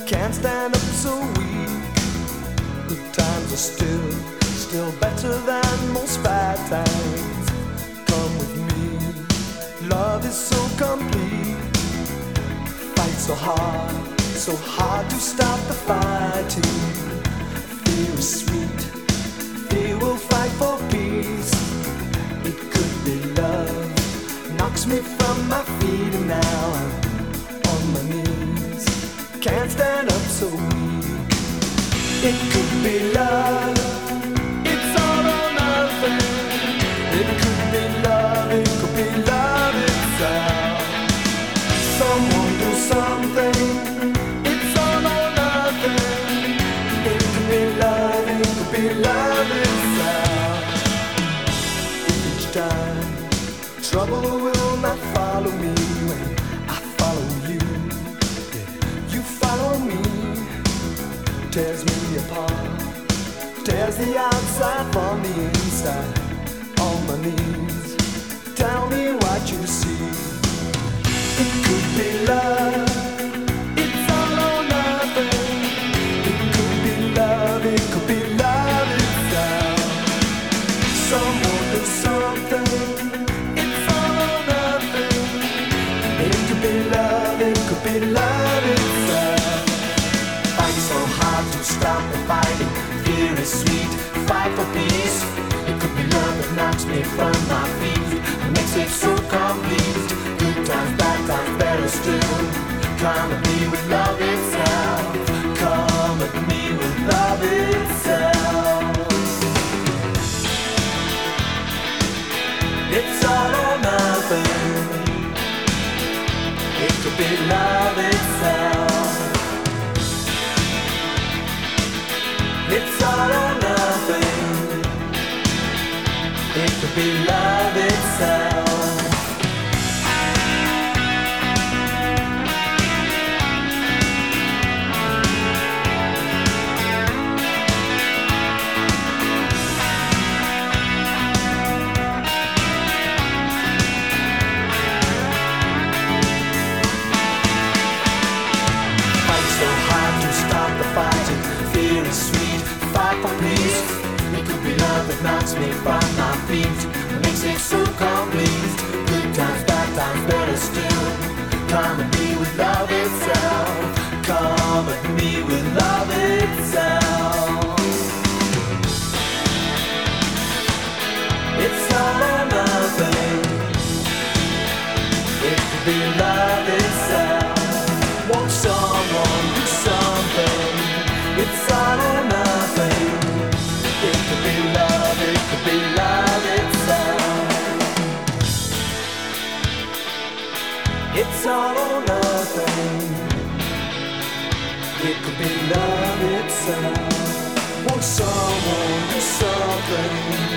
can't stand up so weak. Good times are still better than most bad times. Come with me, love is so complete. Fight so hard to stop the fighting. Fear is sweet, fear will fight for peace. It could be love, knocks me from my feet, and now I'm on my knees. Can't stand up so weak. It could be love, it's all or nothing. It could be love, it could be love itself. Someone do something, it's all or nothing. It could be love, it could be love itself. Each time, trouble will not follow me when I follow you. You follow me, tears me apart, tears the outside from the inside. On my knees, tell me what you see. It could be love, it's all or nothing. It could be love, it could be love itself. Someone do something, it's all or nothing. It could be love, it could be love itself. Fight so hard to stop the fighting. Fear is sweet, fight for peace. It could be love that knocks me from my feet and makes it so complete. Good times, bad times, better still. Come at me with love itself. Come at me with love itself. It's all or nothing. It could be love itself. It's all or nothing. It could be love itself. Fight so hard to stop the fighting. Fear is sweet, fight for peace. It could be love that knocks me from my feet and makes it so complete. Good times, bad times, better still. Come at me with love itself. Come at me with love itself. It's all or nothing. It could be love itself. Want someone, do something. It's all or nothing. It could be love, it could be love itself. It's all or nothing. It could be love itself. Want someone, do something.